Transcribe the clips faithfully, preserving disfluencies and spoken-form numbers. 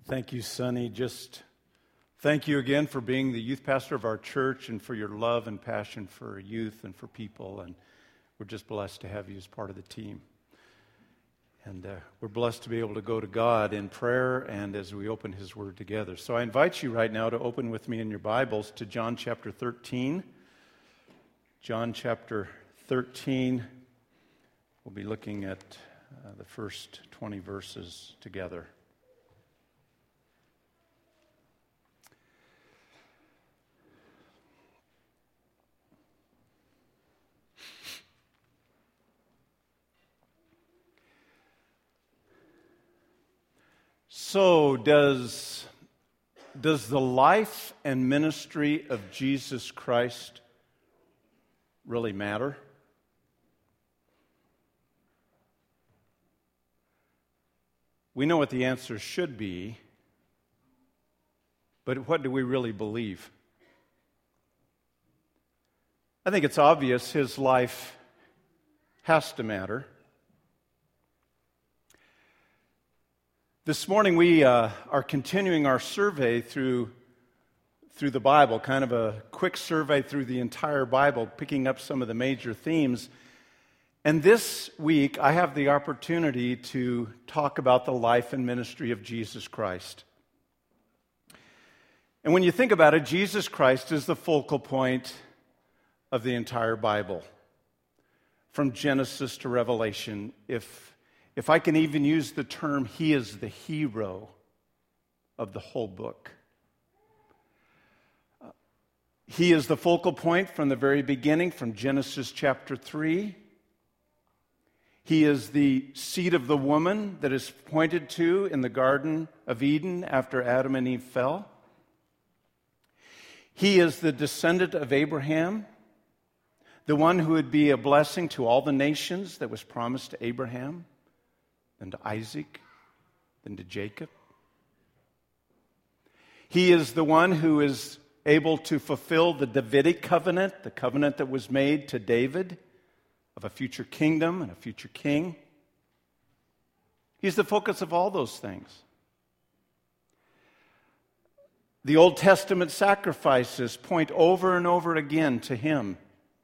Thank you, Sonny. Just thank you again for being the youth pastor of our church and for your love and passion for youth and for people. And we're just blessed to have you as part of the team. And uh, we're blessed to be able to go to God in prayer and as we open His Word together. So I invite you right now to open with me in your Bibles to John chapter thirteen. John chapter thirteen. We'll be looking at uh, the first twenty verses together. So does, does the life and ministry of Jesus Christ really matter? We know what the answer should be, but what do we really believe? I think it's obvious his life has to matter. This morning we uh, are continuing our survey through, through the Bible, kind of a quick survey through the entire Bible, picking up some of the major themes. And this week I have the opportunity to talk about the life and ministry of Jesus Christ. And when you think about it, Jesus Christ is the focal point of the entire Bible. From Genesis to Revelation, if If I can even use the term, he is the hero of the whole book. Uh, he is the focal point from the very beginning, from Genesis chapter three. He is the seed of the woman that is pointed to in the Garden of Eden after Adam and Eve fell. He is the descendant of Abraham, the one who would be a blessing to all the nations that was promised to Abraham, then to Isaac, then to Jacob. He is the one who is able to fulfill the Davidic covenant, the covenant that was made to David of a future kingdom and a future king. He's the focus of all those things. The Old Testament sacrifices point over and over again to him.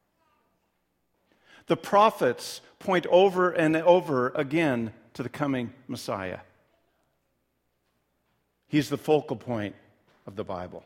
The prophets point over and over again to the coming Messiah. He's the focal point of the Bible.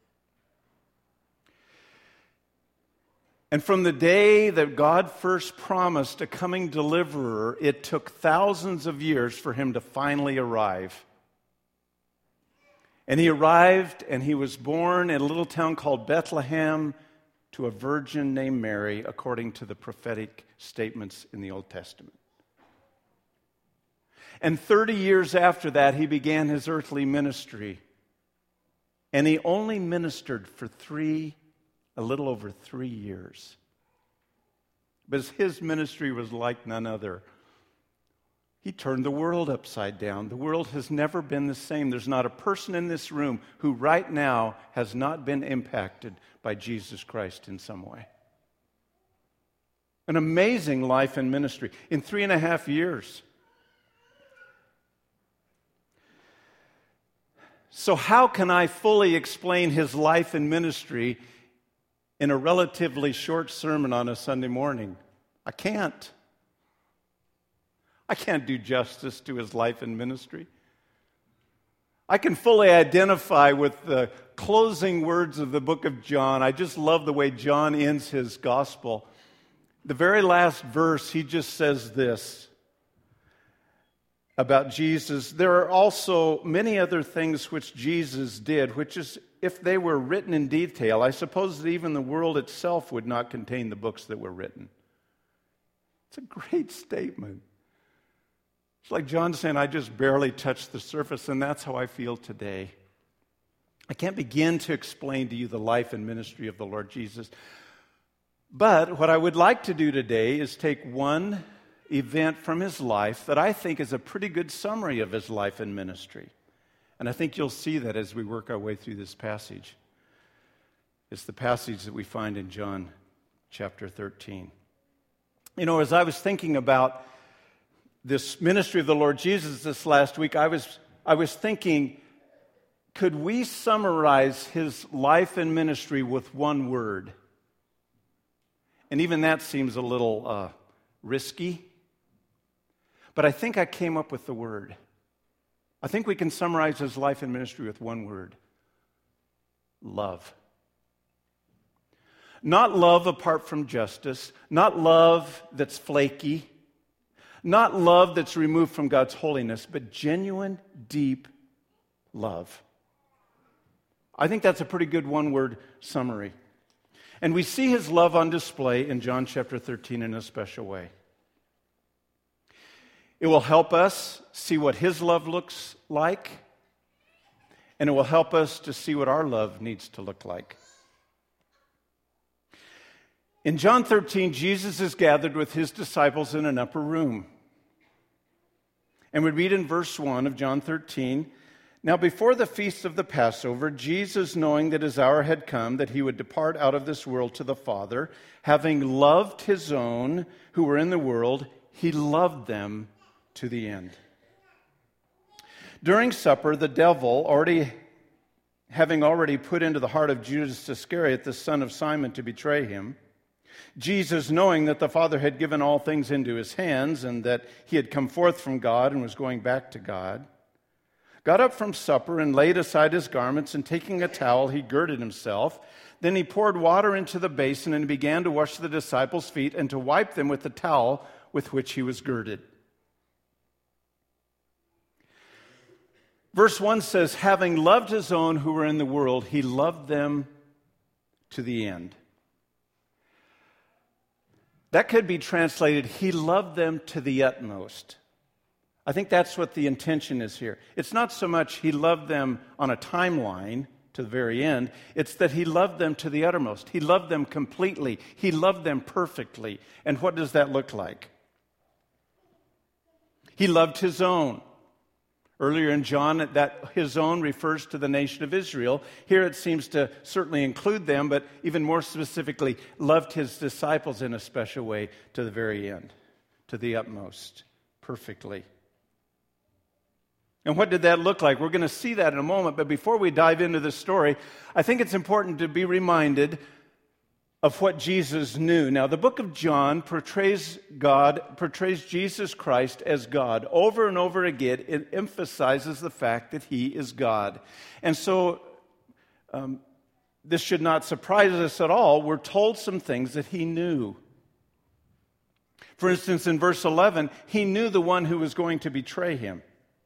And from the day that God first promised a coming deliverer, it took thousands of years for him to finally arrive. And he arrived and he was born in a little town called Bethlehem to a virgin named Mary, according to the prophetic statements in the Old Testament. And thirty years after that, he began his earthly ministry. And he only ministered for three, a little over three years. But his ministry was like none other. He turned the world upside down. The world has never been the same. There's not a person in this room who right now has not been impacted by Jesus Christ in some way. An amazing life and ministry. In three and a half years. So how can I fully explain his life and ministry in a relatively short sermon on a Sunday morning? I can't. I can't do justice to his life and ministry. I can fully identify with the closing words of the book of John. I just love the way John ends his gospel. The very last verse, he just says this about Jesus. There are also many other things which Jesus did, which is, if they were written in detail, I suppose that even the world itself would not contain the books that were written. It's a great statement. It's like John saying, I just barely touched the surface, and that's how I feel today. I can't begin to explain to you the life and ministry of the Lord Jesus. But what I would like to do today is take one event from his life that I think is a pretty good summary of his life and ministry. And I think you'll see that as we work our way through this passage. It's the passage that we find in John chapter thirteen. You know, as I was thinking about this ministry of the Lord Jesus this last week, I was I was thinking could we summarize his life and ministry with one word? And even that seems a little uh, risky. But I think I came up with the word. I think we can summarize his life and ministry with one word: love. Not love apart from justice, not love that's flaky, not love that's removed from God's holiness, but genuine, deep love. I think that's a pretty good one-word summary. And we see his love on display in John chapter thirteen in a special way. It will help us see what his love looks like, and it will help us to see what our love needs to look like. In John thirteen, Jesus is gathered with his disciples in an upper room. And we read in verse one of John thirteen, "Now before the feast of the Passover, Jesus, knowing that his hour had come, that he would depart out of this world to the Father, having loved his own who were in the world, he loved them to the end." During supper, the devil, already having already put into the heart of Judas Iscariot, the son of Simon, to betray him, Jesus, knowing that the Father had given all things into his hands and that he had come forth from God and was going back to God, got up from supper and laid aside his garments, and taking a towel, he girded himself. Then he poured water into the basin and began to wash the disciples' feet and to wipe them with the towel with which he was girded. Verse one says, having loved his own who were in the world, he loved them to the end. That could be translated, he loved them to the utmost. I think that's what the intention is here. It's not so much he loved them on a timeline to the very end. It's that he loved them to the uttermost. He loved them completely. He loved them perfectly. And what does that look like? He loved his own. Earlier in John, that his own refers to the nation of Israel. Here it seems to certainly include them, but even more specifically, loved his disciples in a special way to the very end, to the utmost, perfectly. And what did that look like? We're going to see that in a moment, but before we dive into this story, I think it's important to be reminded of what Jesus knew. Now, the book of John portrays God, portrays Jesus Christ as God. Over and over again, it emphasizes the fact that he is God. And so, um, this should not surprise us at all. We're told some things that he knew. For instance, in verse eleven, he knew the one who was going to betray him.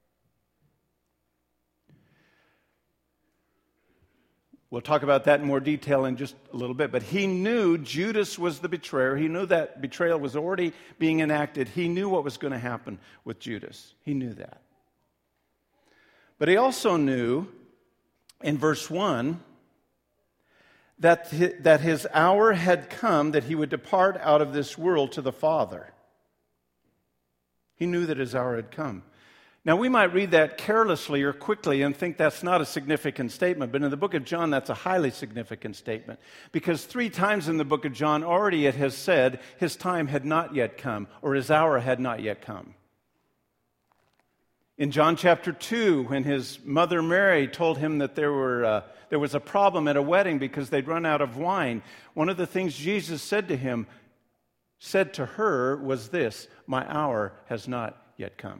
We'll talk about that in more detail in just a little bit. But he knew Judas was the betrayer. He knew that betrayal was already being enacted. He knew what was going to happen with Judas. He knew that. But he also knew, in verse one, that his, that his hour had come that he would depart out of this world to the Father. He knew that his hour had come. Now, we might read that carelessly or quickly and think that's not a significant statement, but in the book of John, that's a highly significant statement. Because three times in the book of John, already it has said his time had not yet come, or his hour had not yet come. In John chapter two, when his mother Mary told him that there were uh, there was a problem at a wedding because they'd run out of wine, one of the things Jesus said to him, said to her, was this: my hour has not yet come.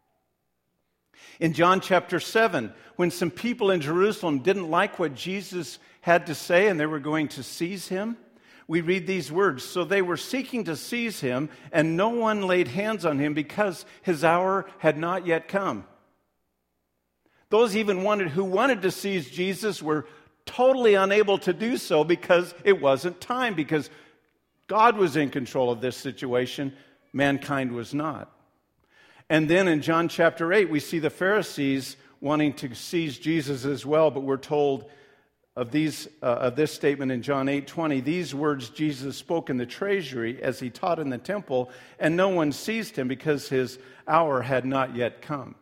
In John chapter seven, when some people in Jerusalem didn't like what Jesus had to say and they were going to seize him, we read these words: so they were seeking to seize him, and no one laid hands on him because his hour had not yet come. Those even wanted who wanted to seize Jesus were totally unable to do so because it wasn't time, because God was in control of this situation, mankind was not. And then in John chapter eight, we see the Pharisees wanting to seize Jesus as well, but we're told of these uh, of this statement in John eight twenty, these words Jesus spoke in the treasury as he taught in the temple, and no one seized him because his hour had not yet come.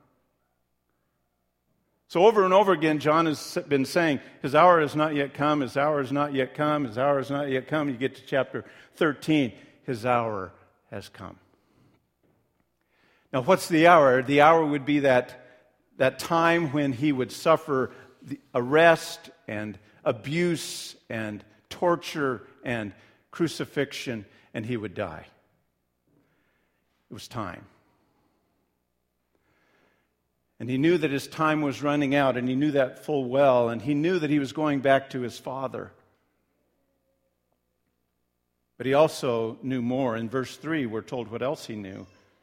So over and over again, John has been saying, his hour has not yet come, his hour has not yet come, his hour has not yet come. You get to chapter thirteen, his hour has come. Now, what's the hour? The hour would be that, that time when he would suffer the arrest and abuse and torture and crucifixion, and he would die. It was time. And he knew that his time was running out, and he knew that full well, and he knew that he was going back to his Father. But he also knew more. In verse three, we're told what else he knew.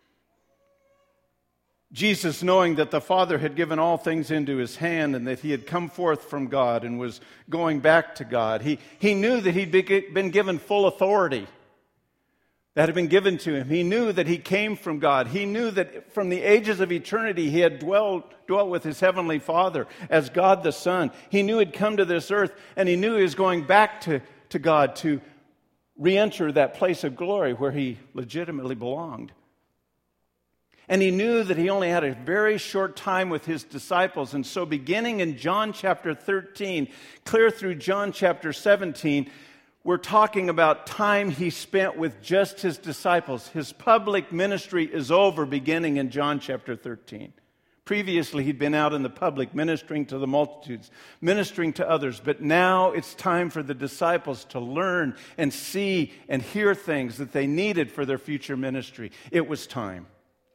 Jesus, knowing that the Father had given all things into his hand and that he had come forth from God and was going back to God, he, he knew that he'd been given full authority that had been given to him. He knew that he came from God. He knew that from the ages of eternity he had dwelled, dwelt with his heavenly Father as God the Son. He knew he'd come to this earth, and he knew he was going back to, to God to re-enter that place of glory where he legitimately belonged. And he knew that he only had a very short time with his disciples. And so beginning in John chapter thirteen, clear through John chapter seventeen, we're talking about time he spent with just his disciples. His public ministry is over beginning in John chapter thirteen. Previously, he'd been out in the public ministering to the multitudes, ministering to others. But now it's time for the disciples to learn and see and hear things that they needed for their future ministry. It was time.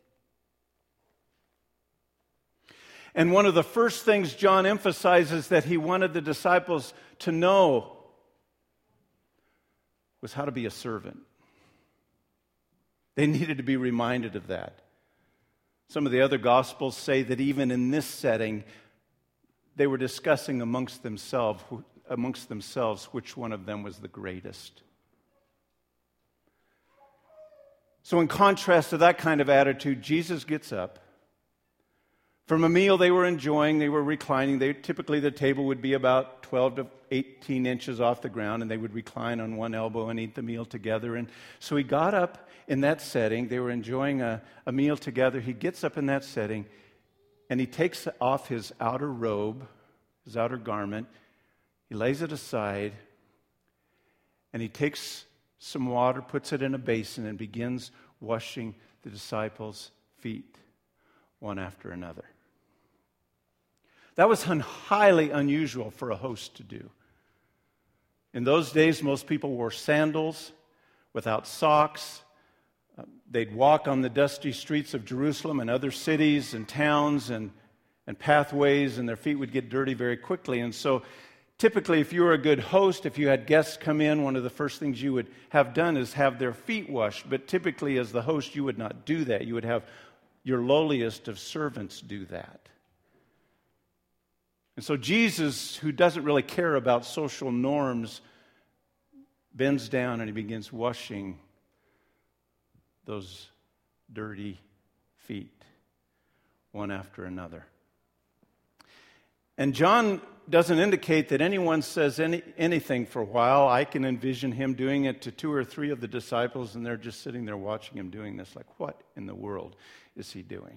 And one of the first things John emphasizes that he wanted the disciples to know was how to be a servant. They needed to be reminded of that. Some of the other Gospels say that even in this setting, they were discussing amongst themselves, amongst themselves which one of them was the greatest. So in contrast to that kind of attitude, Jesus gets up. From a meal they were enjoying, they were reclining. They, typically the table would be about twelve to eighteen inches off the ground, and they would recline on one elbow and eat the meal together. And so he got up in that setting. They were enjoying a, a meal together. He gets up in that setting, and he takes off his outer robe, his outer garment. He lays it aside, and he takes some water, puts it in a basin, and begins washing the disciples' feet one after another. That was highly unusual for a host to do. In those days, most people wore sandals without socks. Uh, they'd walk on the dusty streets of Jerusalem and other cities and towns and, and pathways, and their feet would get dirty very quickly. And so typically, if you were a good host, if you had guests come in, one of the first things you would have done is have their feet washed. But typically, as the host, you would not do that. You would have your lowliest of servants do that. And so Jesus, who doesn't really care about social norms, bends down and he begins washing those dirty feet one after another. And John doesn't indicate that anyone says any, anything for a while. I can envision him doing it to two or three of the disciples, and they're just sitting there watching him doing this, like, what in the world is he doing?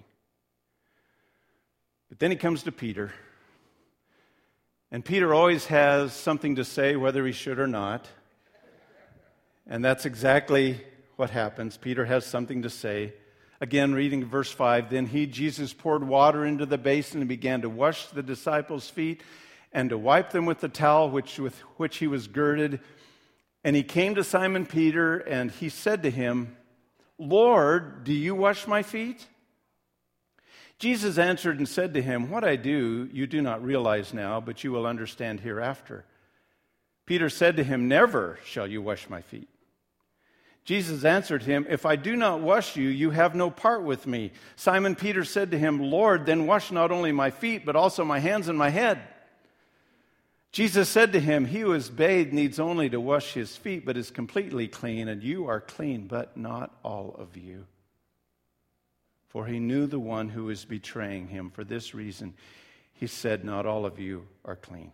But then he comes to Peter. And Peter always has something to say, whether he should or not. And that's exactly what happens. Peter has something to say. Again, reading verse five, then he, Jesus, poured water into the basin and began to wash the disciples' feet and to wipe them with the towel which, with which he was girded. And he came to Simon Peter, and he said to him, Lord, do you wash my feet? Jesus answered and said to him, what I do, you do not realize now, but you will understand hereafter. Peter said to him, never shall you wash my feet. Jesus answered him, if I do not wash you, you have no part with me. Simon Peter said to him, Lord, then wash not only my feet, but also my hands and my head. Jesus said to him, he who is bathed needs only to wash his feet, but is completely clean, and you are clean, but not all of you. For he knew the one who was betraying him. For this reason, he said, not all of you are clean.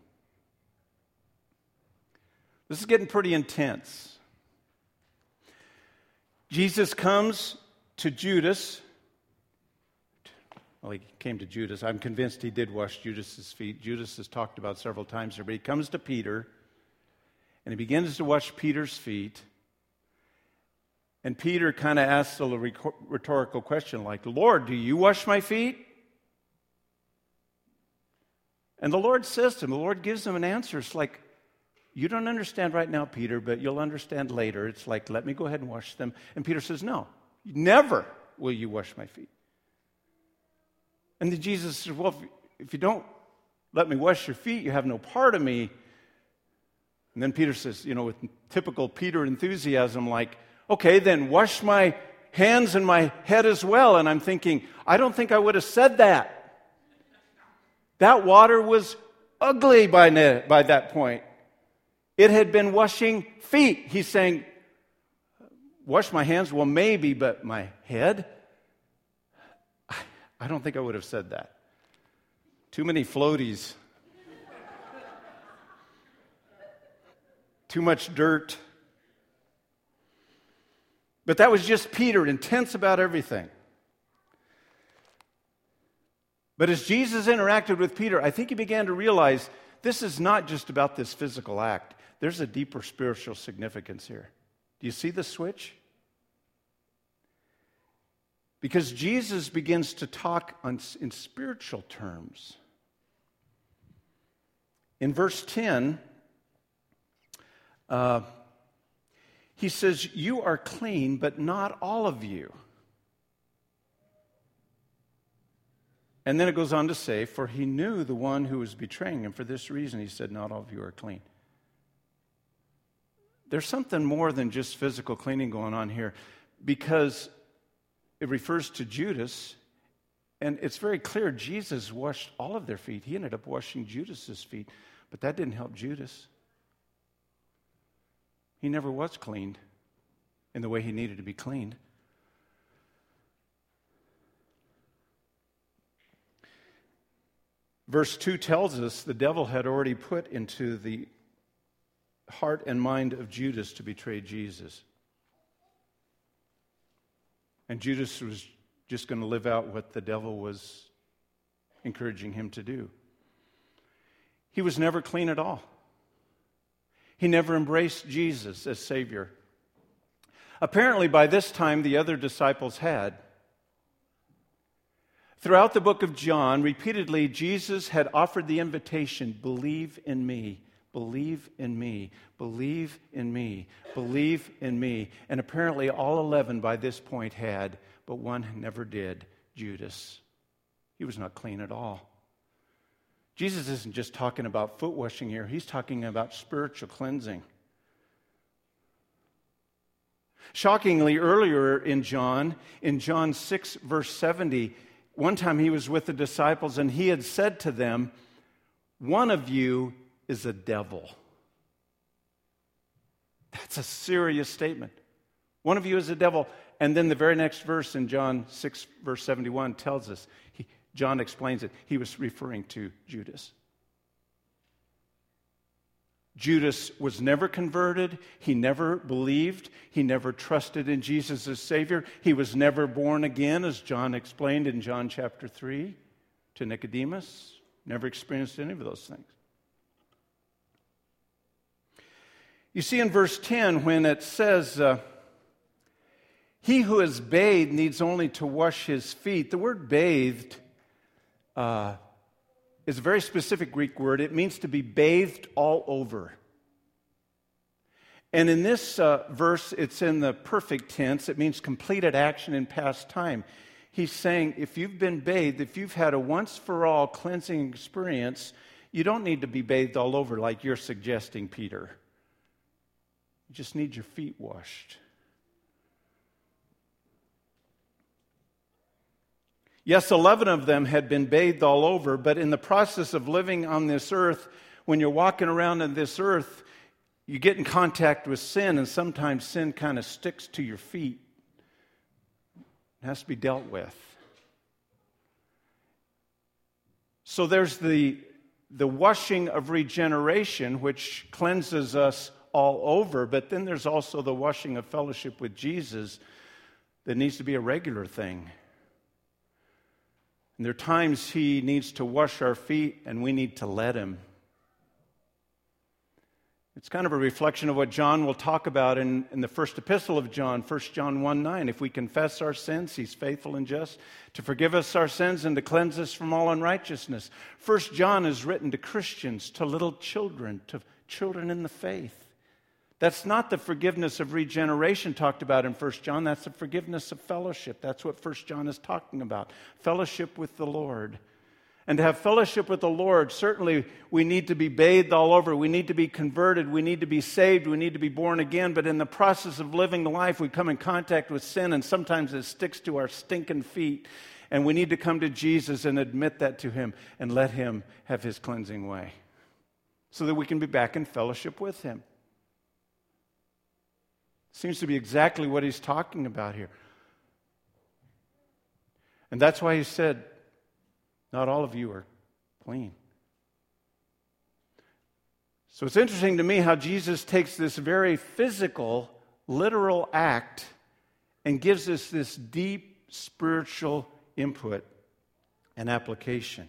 This is getting pretty intense. Jesus comes to Judas. Well, he came to Judas. I'm convinced he did wash Judas's feet. Judas is talked about several times here, but he comes to Peter, and he begins to wash Peter's feet. And Peter kind of asks a rhetorical question like, Lord, do you wash my feet? And the Lord says to him, the Lord gives him an answer. It's like, you don't understand right now, Peter, but you'll understand later. It's like, let me go ahead and wash them. And Peter says, no, never will you wash my feet. And then Jesus says, well, if, if you don't let me wash your feet, you have no part of me. And then Peter says, you know, with typical Peter enthusiasm, like, okay, then wash my hands and my head as well. And I'm thinking, I don't think I would have said that. That water was ugly by, ne- by that point. It had been washing feet. He's saying, wash my hands? Well, maybe, but my head? I don't think I would have said that. Too many floaties. Too much dirt. But that was just Peter, intense about everything. But as Jesus interacted with Peter, I think he began to realize this is not just about this physical act. There's a deeper spiritual significance here. Do you see the switch? Because Jesus begins to talk on, in spiritual terms. In verse ten, uh, he says, you are clean, but not all of you. And then it goes on to say, for he knew the one who was betraying him. For this reason, he said, not all of you are clean. There's something more than just physical cleaning going on here, because it refers to Judas, and it's very clear Jesus washed all of their feet. He ended up washing Judas's feet, but that didn't help Judas. He never was cleaned in the way he needed to be cleaned. Verse two tells us the devil had already put into the heart and mind of Judas to betray Jesus. And Judas was just going to live out what the devil was encouraging him to do. He was never clean at all. He never embraced Jesus as Savior. Apparently, by this time, the other disciples had. Throughout the book of John, repeatedly, Jesus had offered the invitation, believe in me, believe in me, believe in me, believe in me. And apparently all eleven by this point had, but one never did, Judas. He was not clean at all. Jesus isn't just talking about foot washing here, he's talking about spiritual cleansing. Shockingly, earlier in John, in John six, verse seventy, one time he was with the disciples and he had said to them, one of you is a devil. That's a serious statement. One of you is a devil. And then the very next verse in John six, verse seventy-one tells us, he, John explains it, he was referring to Judas. Judas was never converted. He never believed. He never trusted in Jesus as Savior. He was never born again, as John explained in John chapter three to Nicodemus. Never experienced any of those things. You see in verse ten when it says, uh, he who is bathed needs only to wash his feet. The word bathed uh, is a very specific Greek word. It means to be bathed all over. And in this uh, verse, it's in the perfect tense. It means completed action in past time. He's saying if you've been bathed, if you've had a once-for-all cleansing experience, you don't need to be bathed all over like you're suggesting, Peter. You just need your feet washed. Yes, eleven of them had been bathed all over, but in the process of living on this earth, when you're walking around on this earth, you get in contact with sin, and sometimes sin kind of sticks to your feet. It has to be dealt with. So there's the, the washing of regeneration, which cleanses us all over, but then there's also the washing of fellowship with Jesus that needs to be a regular thing. And there are times he needs to wash our feet and we need to let him. It's kind of a reflection of what John will talk about in, in the first epistle of John, First John one nine. If we confess our sins, he's faithful and just to forgive us our sins and to cleanse us from all unrighteousness. First John is written to Christians, to little children, to children in the faith. That's not the forgiveness of regeneration talked about in First John. That's the forgiveness of fellowship. That's what First John is talking about, fellowship with the Lord. And to have fellowship with the Lord, certainly we need to be bathed all over. We need to be converted. We need to be saved. We need to be born again. But in the process of living the life, we come in contact with sin, and sometimes it sticks to our stinking feet. And we need to come to Jesus and admit that to him and let him have his cleansing way so that we can be back in fellowship with him. Seems to be exactly what he's talking about here. And that's why he said, not all of you are clean. So it's interesting to me how Jesus takes this very physical, literal act and gives us this deep spiritual input and application.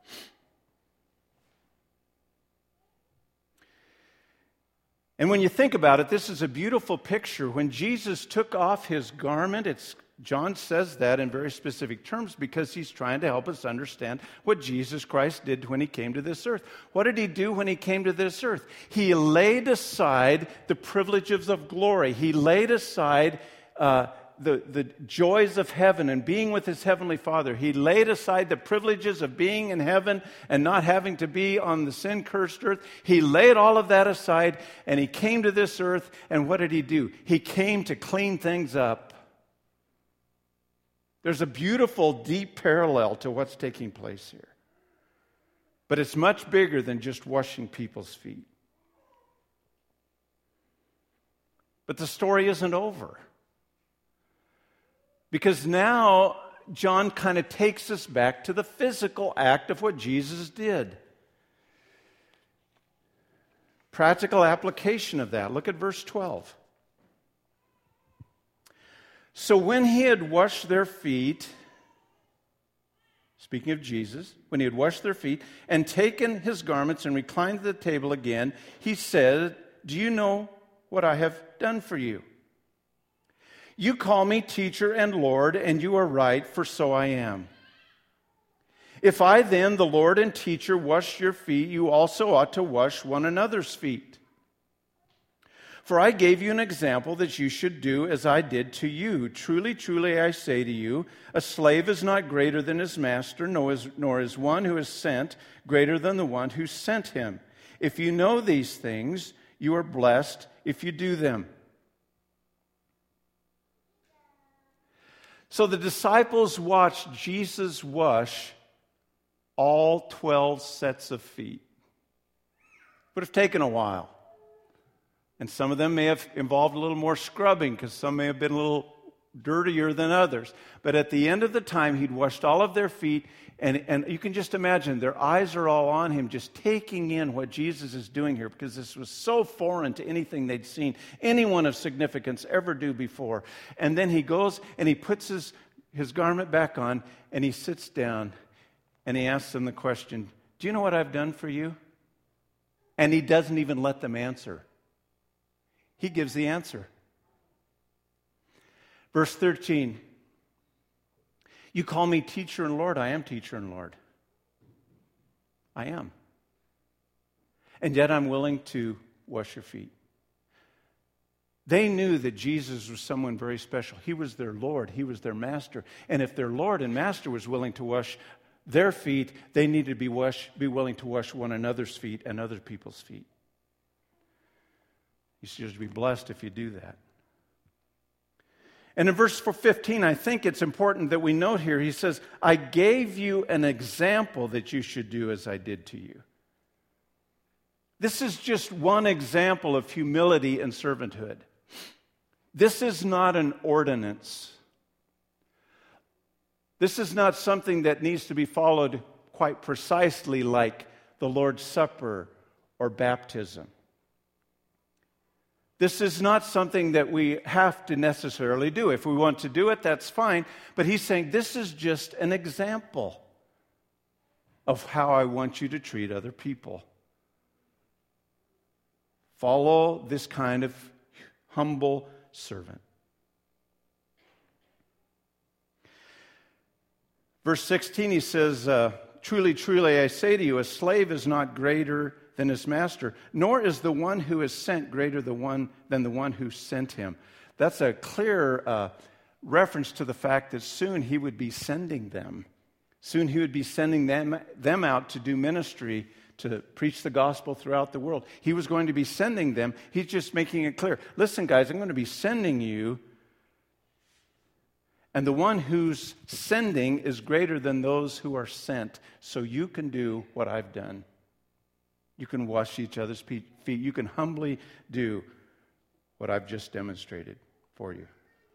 And when you think about it, this is a beautiful picture. When Jesus took off his garment, it's John says that in very specific terms because he's trying to help us understand what Jesus Christ did when he came to this earth. What did he do when he came to this earth? He laid aside the privileges of glory. He laid aside uh, the, the joys of heaven and being with his heavenly Father. He laid aside the privileges of being in heaven and not having to be on the sin-cursed earth. He laid all of that aside and he came to this earth, and what did he do? He came to clean things up. There's a beautiful, deep parallel to what's taking place here. But it's much bigger than just washing people's feet. But the story isn't over. Because now John kind of takes us back to the physical act of what Jesus did. Practical application of that. Look at verse twelve. So when he had washed their feet, speaking of Jesus, when he had washed their feet and taken his garments and reclined at the table again, he said, "Do you know what I have done for you? You call me teacher and Lord, and you are right, for so I am. If I then, the Lord and teacher, wash your feet, you also ought to wash one another's feet. For I gave you an example that you should do as I did to you. Truly, truly, I say to you, a slave is not greater than his master, nor is, nor is one who is sent greater than the one who sent him. If you know these things, you are blessed if you do them." So the disciples watched Jesus wash all twelve sets of feet. Would have taken a while. And some of them may have involved a little more scrubbing because some may have been a little dirtier than others. But at the end of the time, he'd washed all of their feet. And, and you can just imagine, their eyes are all on him, just taking in what Jesus is doing here because this was so foreign to anything they'd seen anyone of significance ever do before. And then he goes and he puts his, his garment back on and he sits down and he asks them the question, "Do you know what I've done for you?" And he doesn't even let them answer. He gives the answer. Verse thirteen, "You call me teacher and Lord. I am teacher and Lord. I am. And yet I'm willing to wash your feet." They knew that Jesus was someone very special. He was their Lord. He was their master. And if their Lord and master was willing to wash their feet, they needed to be, wash, be willing to wash one another's feet and other people's feet. You should be blessed if you do that. And in verse fifteen, I think it's important that we note here, he says, "I gave you an example that you should do as I did to you." This is just one example of humility and servanthood. This is not an ordinance. This is not something that needs to be followed quite precisely like the Lord's Supper or baptism. This is not something that we have to necessarily do. If we want to do it, that's fine. But he's saying this is just an example of how I want you to treat other people. Follow this kind of humble servant. Verse sixteen, he says, uh, truly, truly, I say to you, a slave is not greater than his master, nor is the one who is sent greater the one than the one who sent him. That's a clear uh, reference to the fact that soon he would be sending them. Soon he would be sending them, them out to do ministry, to preach the gospel throughout the world. He was going to be sending them. He's just making it clear. Listen, guys, I'm going to be sending you, and the one who's sending is greater than those who are sent, so you can do what I've done. You can wash each other's feet. You can humbly do what I've just demonstrated for you.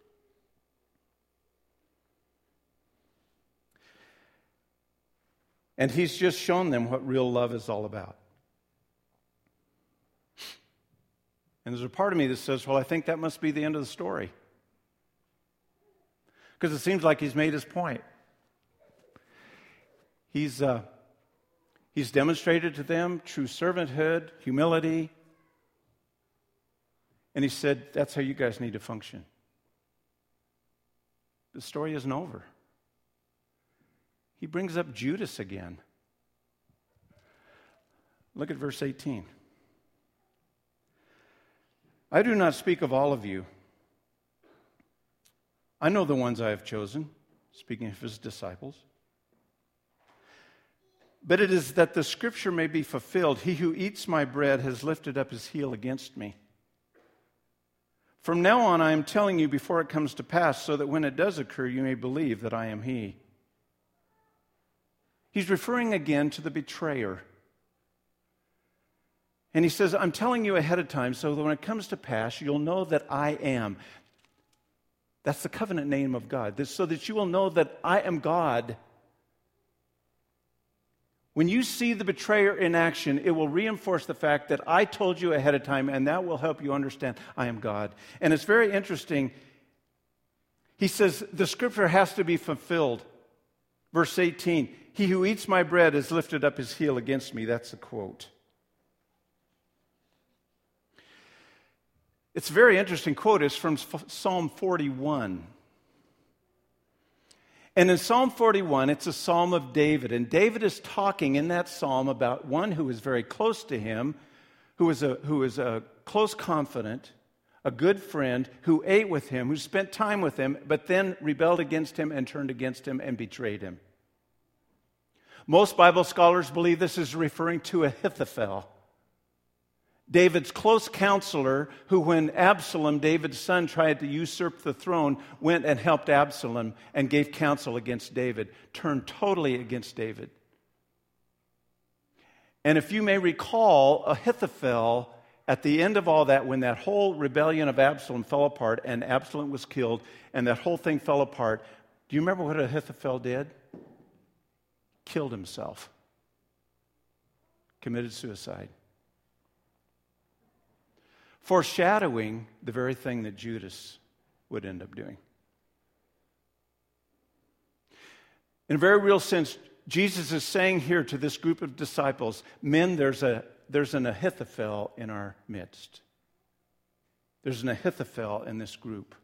And he's just shown them what real love is all about. And there's a part of me that says, well, I think that must be the end of the story. Because it seems like he's made his point. He's, uh, he's demonstrated to them true servanthood, humility. And he said, that's how you guys need to function. The story isn't over. He brings up Judas again. Look at verse eighteen. I do not speak of all of you. I know the ones I have chosen, speaking of his disciples. But it is that the scripture may be fulfilled. He who eats my bread has lifted up his heel against me. From now on I am telling you before it comes to pass, so that when it does occur, you may believe that I am he. He's referring again to the betrayer. And he says, I'm telling you ahead of time so that when it comes to pass, you'll know that I am. That's the covenant name of God. This, so that you will know that I am God. When you see the betrayer in action, it will reinforce the fact that I told you ahead of time, and that will help you understand I am God. And it's very interesting. He says the scripture has to be fulfilled. Verse eighteen, he who eats my bread has lifted up his heel against me. That's a quote. It's a very interesting quote. It's from Psalm forty-one. And in Psalm forty-one, it's a psalm of David. And David is talking in that psalm about one who is very close to him, who is a, who is a close confidant, a good friend, who ate with him, who spent time with him, but then rebelled against him and turned against him and betrayed him. Most Bible scholars believe this is referring to Ahithophel, David's close counselor, who when Absalom, David's son, tried to usurp the throne, went and helped Absalom and gave counsel against David, turned totally against David. And if you may recall, Ahithophel, at the end of all that, when that whole rebellion of Absalom fell apart and Absalom was killed and that whole thing fell apart, do you remember what Ahithophel did? Killed himself. Committed suicide. Foreshadowing the very thing that Judas would end up doing. In a very real sense, Jesus is saying here to this group of disciples, men, there's a there's an Ahithophel in our midst. There's an Ahithophel in this group.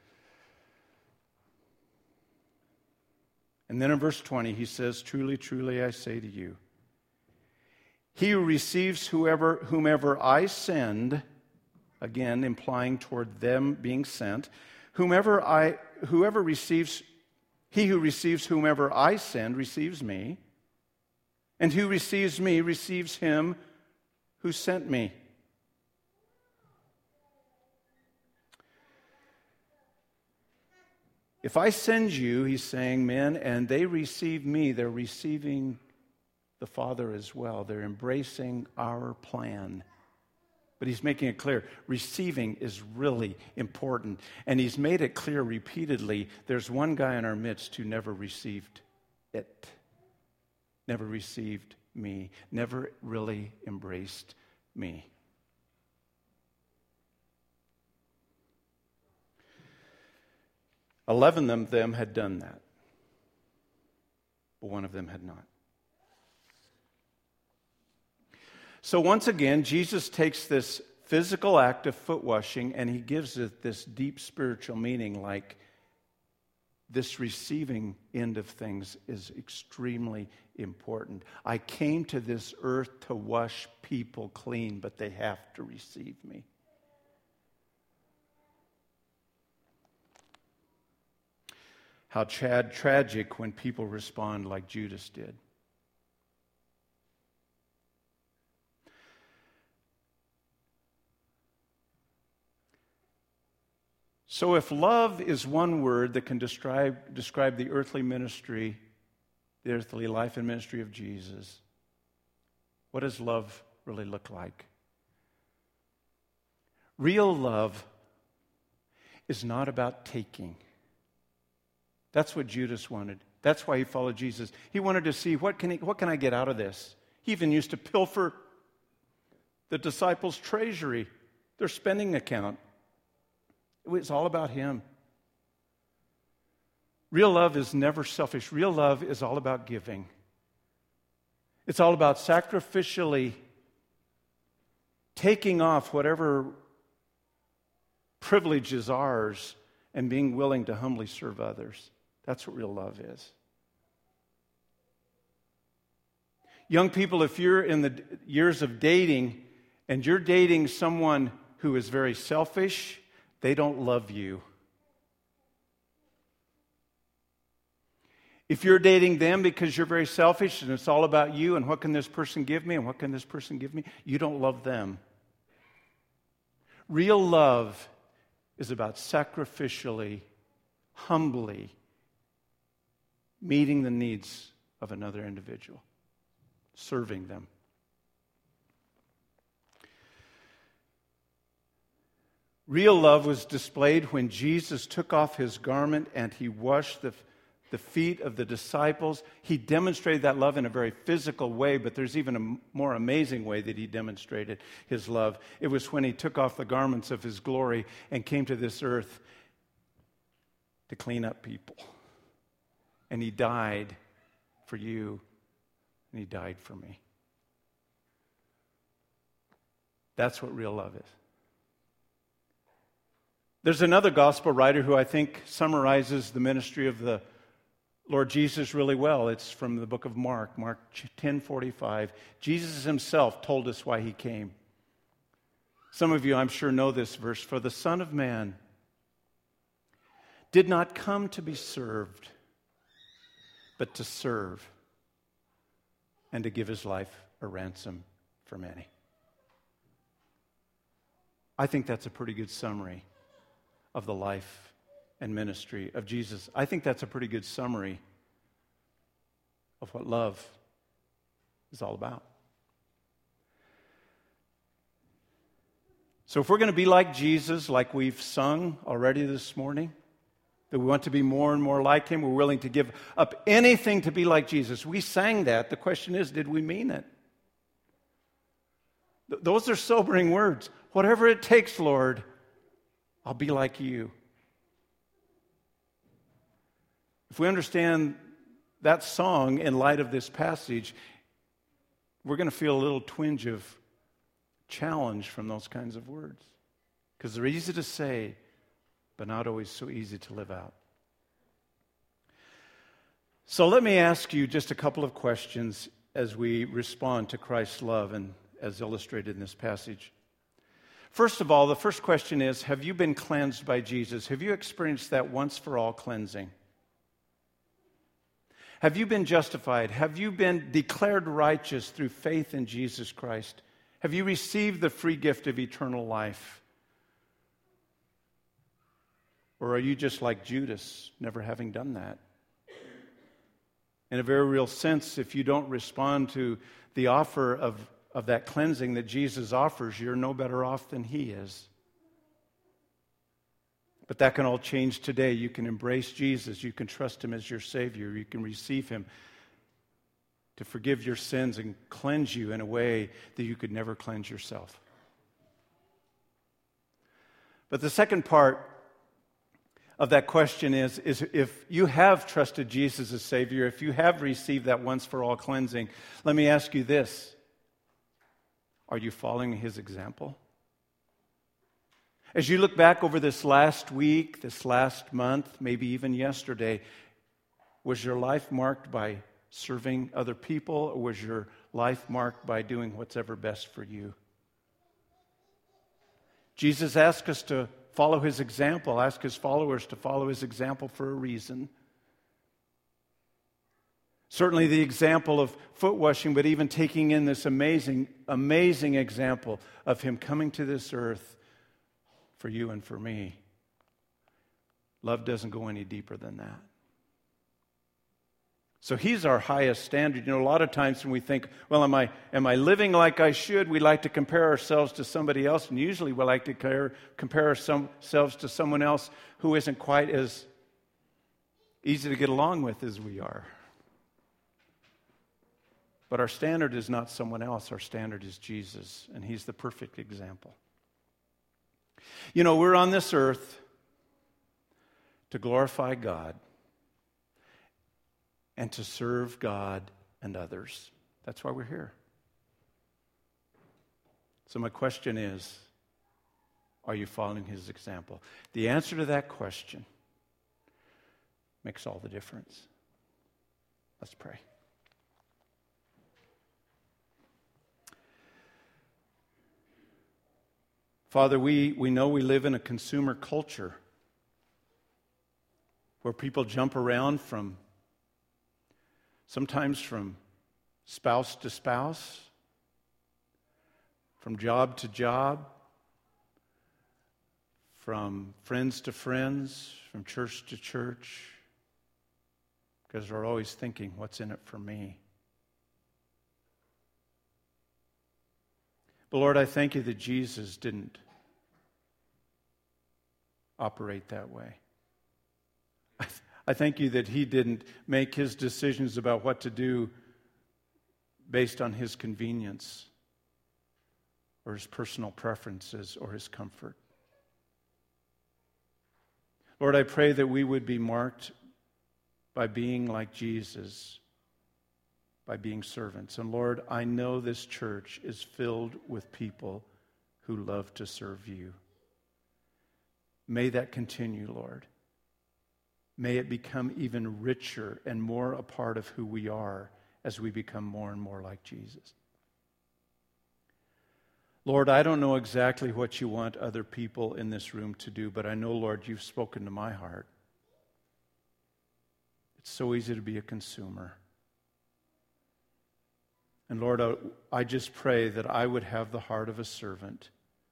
And then in verse twenty, he says, truly, truly, I say to you, he who receives whoever, whomever I send, again implying toward them being sent, whomever I, whoever receives, he who receives whomever I send receives me, and who receives me receives him who sent me. If I send you, he's saying, men, and they receive me, they're receiving the Father as well. They're embracing our plan. But he's making it clear, receiving is really important. And he's made it clear repeatedly, there's one guy in our midst who never received it. Never received me. Never really embraced me. Eleven of them had done that, but one of them had not. So once again, Jesus takes this physical act of foot washing, and he gives it this deep spiritual meaning, like this receiving end of things is extremely important. I came to this earth to wash people clean, but they have to receive me. How tra- tragic when people respond like Judas did. So if love is one word that can describe, describe the earthly ministry, the earthly life and ministry of Jesus, what does love really look like? Real love is not about taking. That's what Judas wanted. That's why he followed Jesus. He wanted to see, what can he, what can I get out of this? He even used to pilfer the disciples' treasury, their spending account. It was all about him. Real love is never selfish. Real love is all about giving. It's all about sacrificially taking off whatever privilege is ours and being willing to humbly serve others. That's what real love is. Young people, if you're in the years of dating and you're dating someone who is very selfish, they don't love you. If you're dating them because you're very selfish and it's all about you and what can this person give me and what can this person give me, you don't love them. Real love is about sacrificially, humbly meeting the needs of another individual, serving them. Real love was displayed when Jesus took off his garment and he washed the, the feet of the disciples. He demonstrated that love in a very physical way, but there's even a more amazing way that he demonstrated his love. It was when he took off the garments of his glory and came to this earth to clean up people. And he died for you, and he died for me. That's what real love is. There's another gospel writer who I think summarizes the ministry of the Lord Jesus really well. It's from the book of Mark, Mark ten forty-five. Jesus himself told us why he came. Some of you, I'm sure, know this verse. For the Son of Man did not come to be served, but to serve and to give his life a ransom for many. I think that's a pretty good summary of the life and ministry of Jesus. I think that's a pretty good summary of what love is all about. So if we're going to be like Jesus, like we've sung already this morning, that we want to be more and more like him, we're willing to give up anything to be like Jesus. We sang that. The question is, did we mean it? Th- those are sobering words. Whatever it takes, Lord, I'll be like you. If we understand that song in light of this passage, we're going to feel a little twinge of challenge from those kinds of words. Because they're easy to say, but not always so easy to live out. So let me ask you just a couple of questions as we respond to Christ's love and as illustrated in this passage. First of all, the first question is, have you been cleansed by Jesus? Have you experienced that once for all cleansing? Have you been justified? Have you been declared righteous through faith in Jesus Christ? Have you received the free gift of eternal life? Or are you just like Judas, never having done that? In a very real sense, if you don't respond to the offer of of that cleansing that Jesus offers, you're no better off than he is. But that can all change today. You can embrace Jesus. You can trust him as your Savior. You can receive him to forgive your sins and cleanse you in a way that you could never cleanse yourself. But the second part of that question is, is if you have trusted Jesus as Savior, if you have received that once for all cleansing, let me ask you this. Are you following his example? As you look back over this last week, this last month, maybe even yesterday, was your life marked by serving other people, or was your life marked by doing what's ever best for you? Jesus asked us to follow his example, ask his followers to follow his example for a reason. Certainly the example of foot washing, but even taking in this amazing, amazing example of him coming to this earth for you and for me. Love doesn't go any deeper than that. So he's our highest standard. You know, a lot of times when we think, well, am I am I living like I should? We like to compare ourselves to somebody else, and usually we like to compare, compare ourselves to someone else who isn't quite as easy to get along with as we are. But our standard is not someone else. Our standard is Jesus, and he's the perfect example. You know, we're on this earth to glorify God and to serve God and others. That's why we're here. So my question is, are you following his example? The answer to that question makes all the difference. Let's pray. Father, we, we know we live in a consumer culture where people jump around from Sometimes from spouse to spouse, from job to job, from friends to friends, from church to church, because we're always thinking, what's in it for me? But Lord, I thank you that Jesus didn't operate that way. I th- I thank you that he didn't make his decisions about what to do based on his convenience or his personal preferences or his comfort. Lord, I pray that we would be marked by being like Jesus, by being servants. And Lord, I know this church is filled with people who love to serve you. May that continue, Lord. May it become even richer and more a part of who we are as we become more and more like Jesus. Lord, I don't know exactly what you want other people in this room to do, but I know, Lord, you've spoken to my heart. It's so easy to be a consumer. And Lord, I, I just pray that I would have the heart of a servant.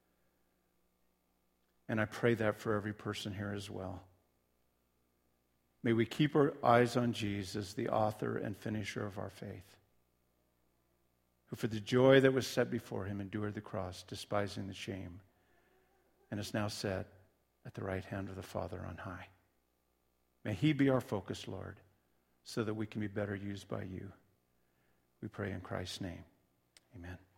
And I pray that for every person here as well. May we keep our eyes on Jesus, the author and finisher of our faith, who for the joy that was set before him endured the cross, despising the shame, and is now set at the right hand of the Father on high. May he be our focus, Lord, so that we can be better used by you. We pray in Christ's name. Amen.